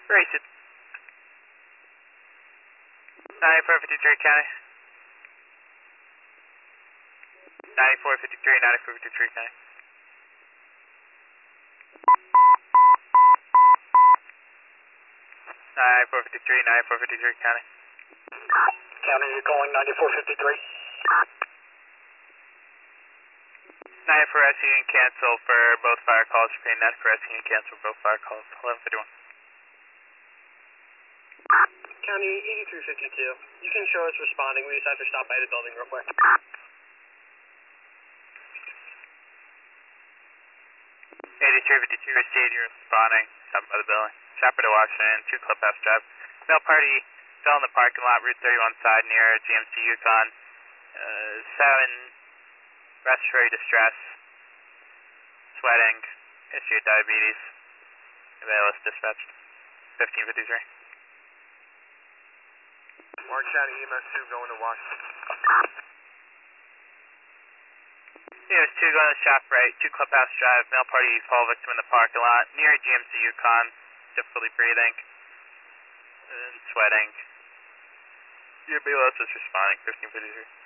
Race it. 9453 County. 9453, 9453 County. Nine 9453 County. County, you calling 9453? 9 for SE and cancel for both fire calls. Repeat 9 for SE and cancel both fire calls. 1151. County 8352. You can show us responding. We just have to stop by the building real quick. 8352 received. You're responding. Stop by the building. Chopper to Washington. 2 Clubhouse Drive. Mail party fell in the parking lot. Route 31 side near GMC Yukon. 7 respiratory distress. Sweating. History of diabetes. ALS dispatched. 1553. Orange County EMS 2 going to Washington. EMS 2 going to the shop right, 2 Clubhouse Drive, male party fall victim in the parking lot, near GMC Yukon, difficulty breathing, and sweating. Your BLS is responding, 1553.